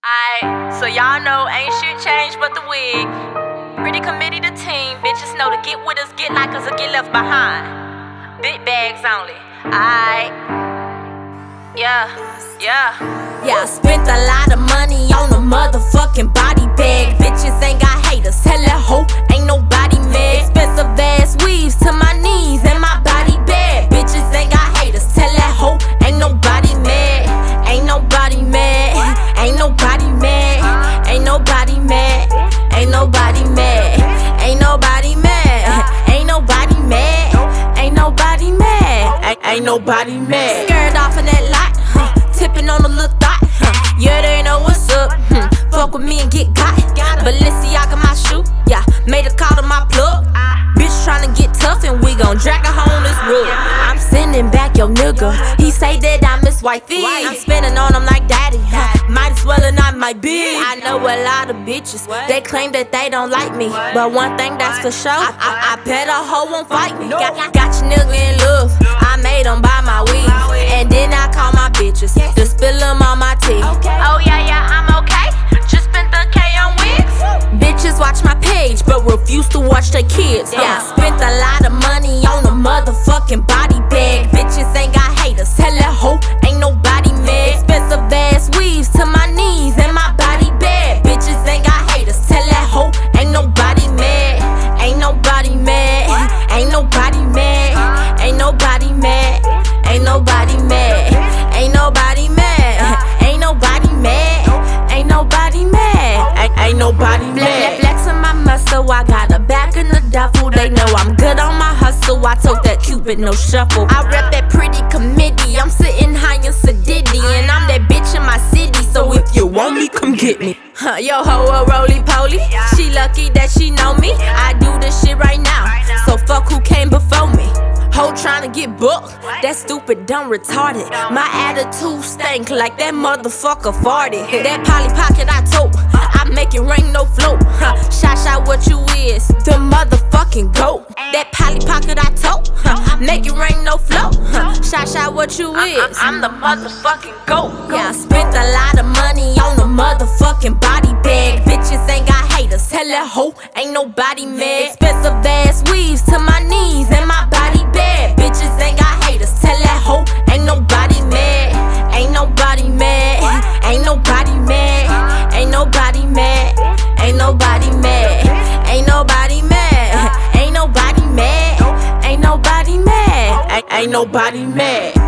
Aight, so y'all know ain't shit changed but the wig. Pretty committee the team, bitches know to get with us, get like us, or get left behind. Big bags only, aight. Yeah. I spent a lot of money on a motherfucking body bag. Bitches ain't got haters, tell that hoe ain't nobody mad. Expensive ass weaves to my knees and my body bad. Bitches ain't got haters, tell that hoe ain't nobody mad. Ain't nobody mad, ain't nobody mad, ain't nobody mad, ain't nobody mad, ain't nobody mad, ain't nobody mad, ain't nobody mad, ain't nobody mad. Scared off in that lot, tipping on a little thought, yeah, they know what's up. Fuck with me and get got. Balenciaga my shoe, yeah, made a call to my plug. Bitch tryna get tough and we gon' drag her home this rug. I'm sending back your nigga, he say that I miss wifey. I'm spending on him like daddy, might as well and I might be. I know a lot of bitches, they claim that they don't like me, but one thing that's for sure, I bet a hoe won't fight me. Got your nigga in love, I made him buy my weed, and then I call my bitches to spill them on my tea. Oh yeah, I'm okay. Just spent the K on wigs. Bitches watch my page, but refuse to watch their kids. Yeah, I spent a lot of money on a motherfucking body bag. Bitches ain't got haters, tell that hoe ain't nobody mad. Expensive ass weaves to my knees and my body bad. Bitches ain't got haters, tell that hoe ain't nobody mad. Ain't nobody mad, ain't nobody mad, ain't nobody mad, ain't nobody mad, ain't nobody mad, ain't nobody mad, ain't nobody mad, ain't nobody mad. Flexing my muscle, I got a bag in the duffel. They know I'm good on my hustle. I told that Cupid no shuffle. I rep that pretty committee. I'm sitting high in Sedity, and I'm that bitch in my city. So if you want me, come get me. Yo ho a roly poly. She lucky that she know me. I do this shit right now, so fuck who came before me. Hoe tryna get booked, that stupid, dumb, retarded. My attitude stank like that motherfucker farted. That Polly Pocket I tote, I make it rain, no float. Shot what you is, the motherfucking goat. That Polly Pocket I tote, make it rain, no float. Shot what you is, I'm the motherfucking goat. Yeah, I spent a lot of money on a motherfucking body bag. Bitches ain't got haters, tell that hoe ain't nobody mad. Expensive ass weaves to my knees and my body bad. Bitches ain't got haters, tell that hoe ain't nobody mad. Ain't nobody mad, ain't nobody mad, ain't nobody mad, ain't nobody mad, ain't nobody mad, ain't nobody mad, ain't nobody mad, ain't nobody mad.